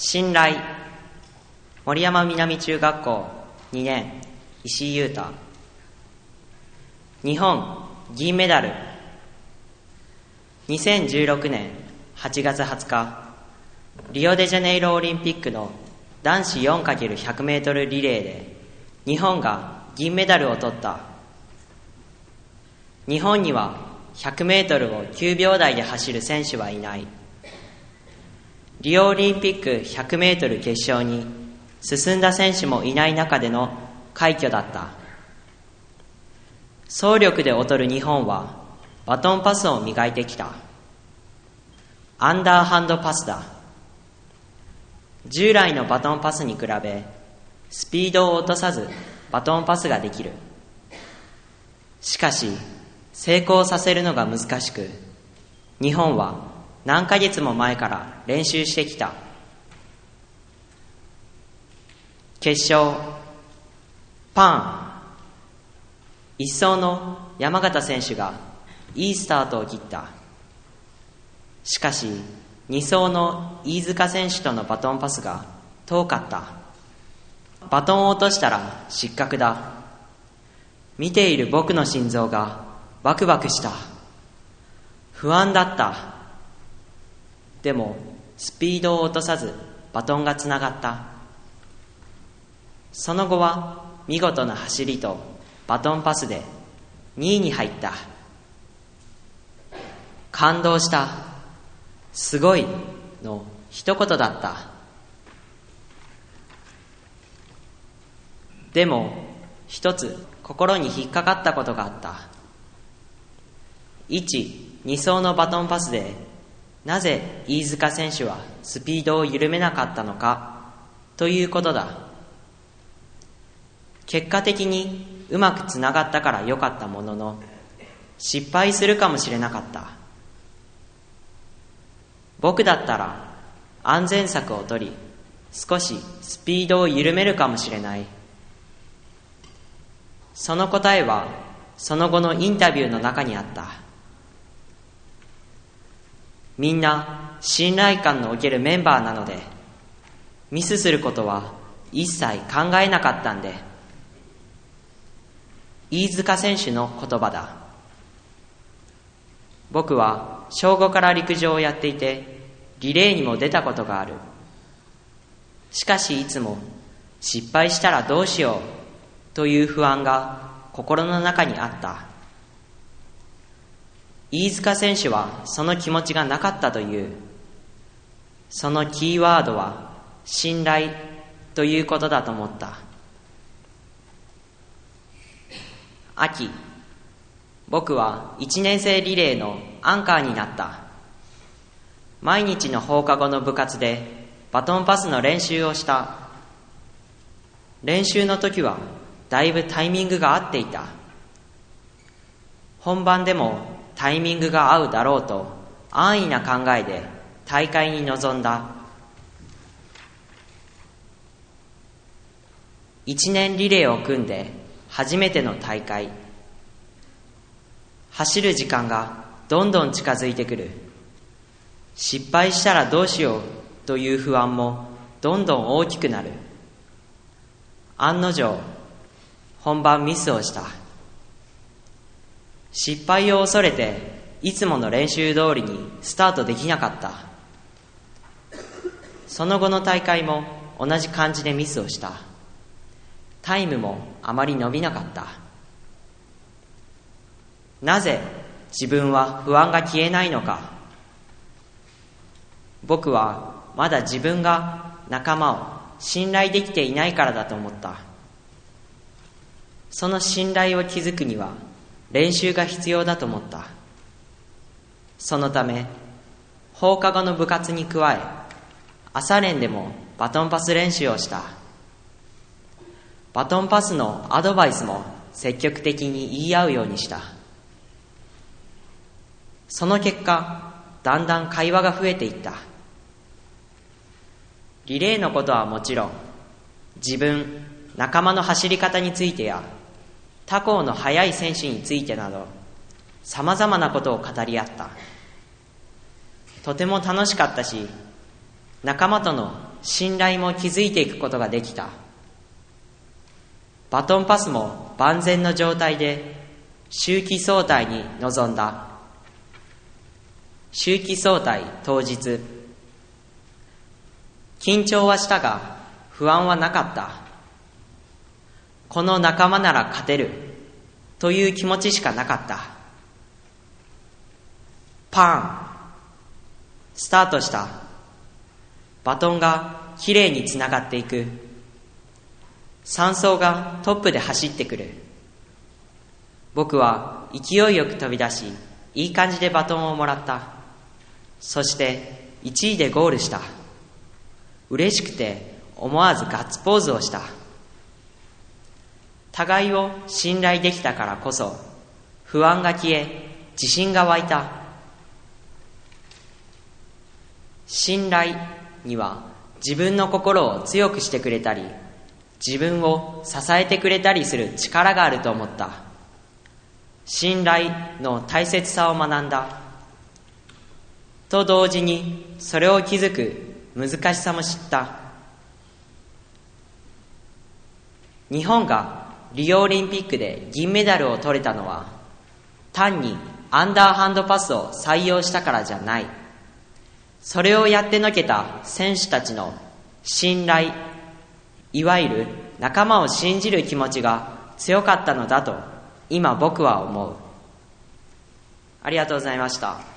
信頼森山南中学校2年石井優太。日本銀メダル。2016年8月20日リオデジャネイロオリンピックの男子 4×100 メートルリレーで日本が銀メダルを取った。日本には100メートルを9秒台で走る選手はいない。リオオリンピック100メートル決勝に進んだ選手もいない中での快挙だった。総力で劣る日本はバトンパスを磨いてきた。アンダーハンドパスだ。従来のバトンパスに比べスピードを落とさずバトンパスができる。しかし成功させるのが難しく、日本は何ヶ月も前から練習してきた。決勝パン。一走の山縣選手がいいスタートを切った。しかし2走の飯塚選手とのバトンパスが遠かった。バトンを落としたら失格だ。見ている僕の心臓がバクバクした。不安だった。でもスピードを落とさずバトンがつながった。その後は見事な走りとバトンパスで2位に入った。感動した。すごいの一言だった。でも一つ心に引っかかったことがあった。1、2走のバトンパスでなぜ飯塚選手はスピードを緩めなかったのかということだ。結果的にうまくつながったから良かったものの、失敗するかもしれなかった。僕だったら安全策を取り少しスピードを緩めるかもしれない。その答えはその後のインタビューの中にあった。みんな信頼感のおけるメンバーなのでミスすることは一切考えなかったんで。飯塚選手の言葉だ。僕は小5から陸上をやっていてリレーにも出たことがある。しかしいつも失敗したらどうしようという不安が心の中にあった。飯塚選手はその気持ちがなかったという。そのキーワードは信頼ということだと思った。秋、僕は1年生リレーのアンカーになった。毎日の放課後の部活でバトンパスの練習をした。練習の時はだいぶタイミングが合っていた。本番でもタイミングが合うだろうと安易な考えで大会に臨んだ。1年リレーを組んで初めての大会。走る時間がどんどん近づいてくる。失敗したらどうしようという不安もどんどん大きくなる。案の定本番ミスをした。失敗を恐れていつもの練習通りにスタートできなかった。その後の大会も同じ感じでミスをした。タイムもあまり伸びなかった。なぜ自分は不安が消えないのか。僕はまだ自分が仲間を信頼できていないからだと思った。その信頼を築くには練習が必要だと思った。そのため放課後の部活に加え朝練でもバトンパス練習をした。バトンパスのアドバイスも積極的に言い合うようにした。その結果だんだん会話が増えていった。リレーのことはもちろん自分、仲間の走り方についてや他校の速い選手についてなどさまざまなことを語り合った。とても楽しかったし仲間との信頼も築いていくことができた。バトンパスも万全の状態で秋季総体に臨んだ。秋季総体当日、緊張はしたが不安はなかった。この仲間なら勝てるという気持ちしかなかった。パーン、スタートした。バトンがきれいにつながっていく。3走がトップで走ってくる。僕は勢いよく飛び出し、いい感じでバトンをもらった。そして1位でゴールした。嬉しくて思わずガッツポーズをした。互いを信頼できたからこそ不安が消え、自信が湧いた。信頼には自分の心を強くしてくれたり、自分を支えてくれたりする力があると思った。信頼の大切さを学んだ。と同時にそれを築く難しさも知った。日本がリオオリンピックで銀メダルを取れたのは単にアンダーハンドパスを採用したからじゃない。それをやってのけた選手たちの信頼、いわゆる仲間を信じる気持ちが強かったのだと今僕は思う。ありがとうございました。